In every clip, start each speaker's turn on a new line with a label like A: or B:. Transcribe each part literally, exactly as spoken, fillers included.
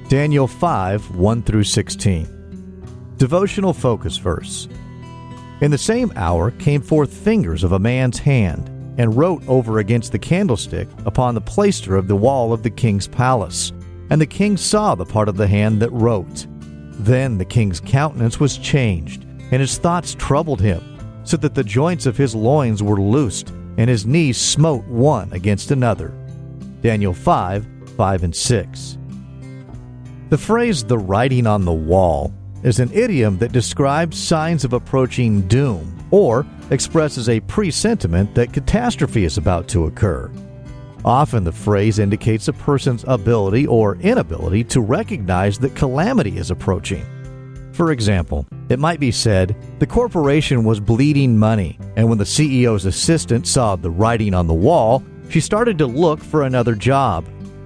A: Daniel five, one through sixteen. Devotional focus verse. In the same hour came forth fingers of a man's hand, and wrote over against the candlestick upon the plaister of the wall of the king's palace. And the king saw the part of the hand that wrote. Then the king's countenance was changed, and his thoughts troubled him, so that the joints of his loins were loosed, and his knees smote one against another. Daniel five, five and six. The phrase, the writing on the wall, is an idiom that describes signs of approaching doom, or expresses a presentiment that catastrophe is about to occur. Often the phrase indicates a person's ability or inability to recognize that calamity is approaching. For example, it might be said, the corporation was bleeding money, and when the C E O's assistant saw the writing on the wall, she started to look for another job.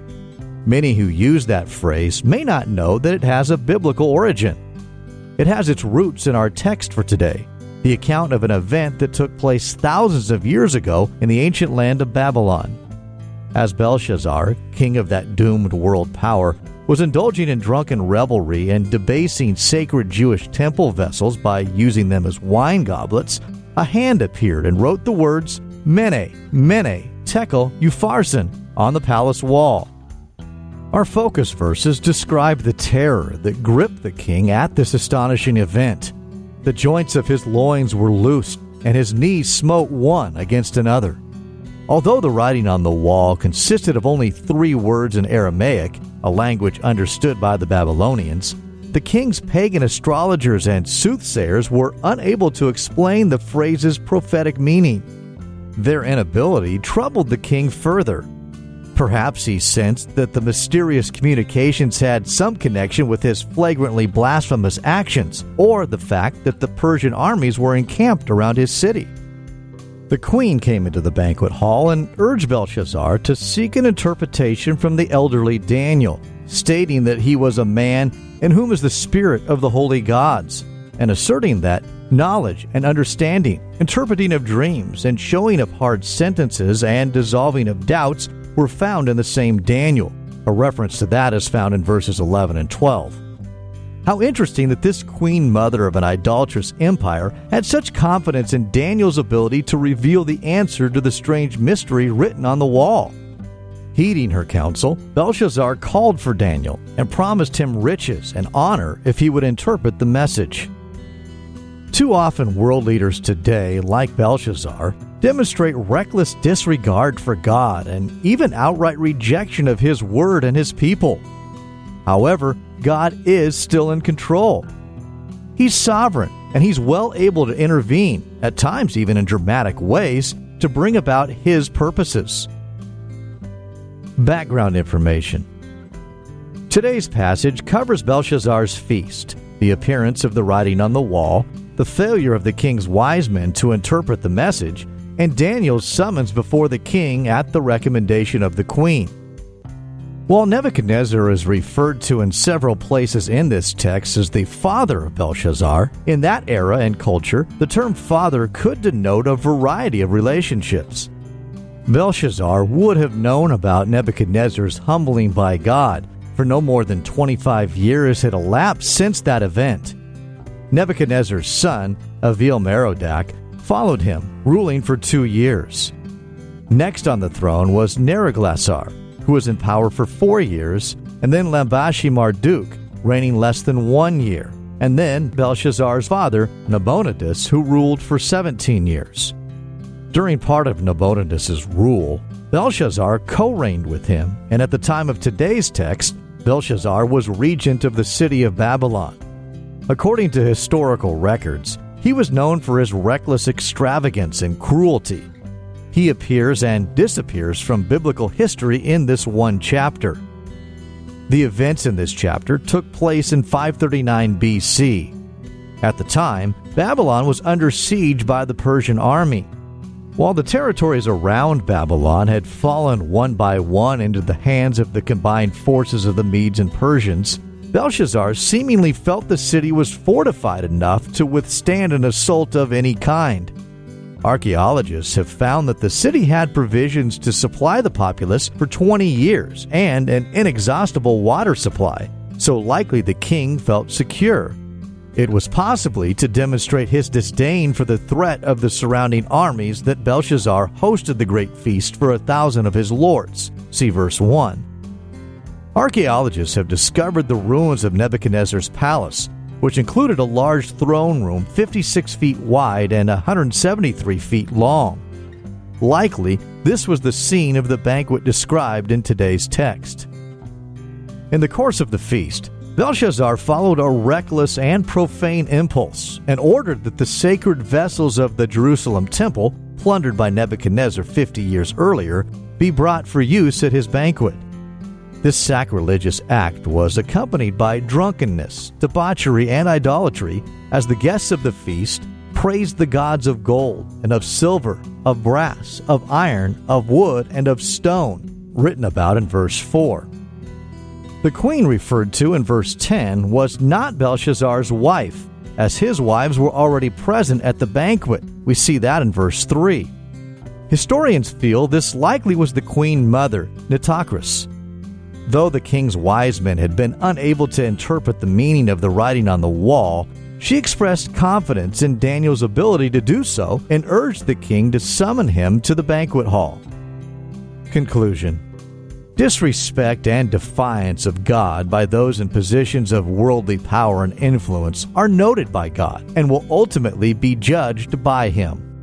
A: Many who use that phrase may not know that it has a biblical origin. It has its roots in our text for today, the account of an event that took place thousands of years ago in the ancient land of Babylon. As Belshazzar, king of that doomed world power, was indulging in drunken revelry and debasing sacred Jewish temple vessels by using them as wine goblets, a hand appeared and wrote the words, Mene, Mene, Tekel, Upharsin, on the palace wall. Our focus verses describe the terror that gripped the king at this astonishing event. The joints of his loins were loosed, and his knees smote one against another. Although the writing on the wall consisted of only three words in Aramaic, a language understood by the Babylonians, the king's pagan astrologers and soothsayers were unable to explain the phrase's prophetic meaning. Their inability troubled the king further. Perhaps he sensed that the mysterious communications had some connection with his flagrantly blasphemous actions, or the fact that the Persian armies were encamped around his city. The queen came into the banquet hall and urged Belshazzar to seek an interpretation from the elderly Daniel, stating that he was a man in whom is the spirit of the holy gods, and asserting that knowledge and understanding, interpreting of dreams, and showing of hard sentences and dissolving of doubts were found in the same Daniel. A reference to that is found in verses eleven and twelve. How interesting that this queen mother of an idolatrous empire had such confidence in Daniel's ability to reveal the answer to the strange mystery written on the wall. Heeding her counsel, Belshazzar called for Daniel and promised him riches and honor if he would interpret the message. Too often world leaders today, like Belshazzar, demonstrate reckless disregard for God and even outright rejection of His word and His people. However, God is still in control. He's sovereign, and He's well able to intervene, at times even in dramatic ways, to bring about His purposes. Background information. Today's passage covers Belshazzar's feast, the appearance of the writing on the wall, the failure of the king's wise men to interpret the message, and Daniel's summons before the king at the recommendation of the queen. While Nebuchadnezzar is referred to in several places in this text as the father of Belshazzar, in that era and culture, the term father could denote a variety of relationships. Belshazzar would have known about Nebuchadnezzar's humbling by God, for no more than twenty-five years had elapsed since that event. Nebuchadnezzar's son, Evil-Merodach, followed him, ruling for two years. Next on the throne was Neriglissar, who was in power for four years, and then Lambashi-Marduk, reigning less than one year, and then Belshazzar's father, Nabonidus, who ruled for seventeen years. During part of Nabonidus' rule, Belshazzar co-reigned with him, and at the time of today's text, Belshazzar was regent of the city of Babylon. According to historical records, he was known for his reckless extravagance and cruelty. He appears and disappears from biblical history in this one chapter. The events in this chapter took place in five thirty-nine B C. At the time, Babylon was under siege by the Persian army. While the territories around Babylon had fallen one by one into the hands of the combined forces of the Medes and Persians, Belshazzar seemingly felt the city was fortified enough to withstand an assault of any kind. Archaeologists have found that the city had provisions to supply the populace for twenty years and an inexhaustible water supply, so likely the king felt secure. It was possibly to demonstrate his disdain for the threat of the surrounding armies that Belshazzar hosted the great feast for a thousand of his lords. See verse one. Archaeologists have discovered the ruins of Nebuchadnezzar's palace, which included a large throne room fifty-six feet wide and one hundred seventy-three feet long. Likely, this was the scene of the banquet described in today's text. In the course of the feast, Belshazzar followed a reckless and profane impulse and ordered that the sacred vessels of the Jerusalem temple, plundered by Nebuchadnezzar fifty years earlier, be brought for use at his banquet. This sacrilegious act was accompanied by drunkenness, debauchery, and idolatry as the guests of the feast praised the gods of gold and of silver, of brass, of iron, of wood, and of stone, written about in verse four. The queen referred to in verse ten was not Belshazzar's wife, as his wives were already present at the banquet. We see that in verse three. Historians feel this likely was the queen mother, Nitocris. Though the king's wise men had been unable to interpret the meaning of the writing on the wall, she expressed confidence in Daniel's ability to do so and urged the king to summon him to the banquet hall. Conclusion. Disrespect and defiance of God by those in positions of worldly power and influence are noted by God and will ultimately be judged by Him.